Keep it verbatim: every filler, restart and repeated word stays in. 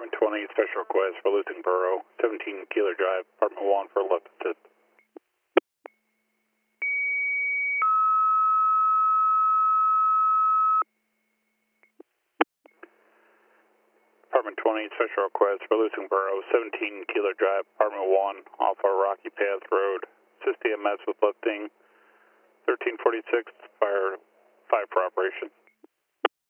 Department twenty, special request for Lutheran Borough, seventeen Keeler Drive, Department one for left assist. Department twenty, special request for Lutheran Borough, seventeen Keeler Drive, Department one, off our Rocky Path Road. Assist E M S with lifting, thirteen forty-six, fire five for operation.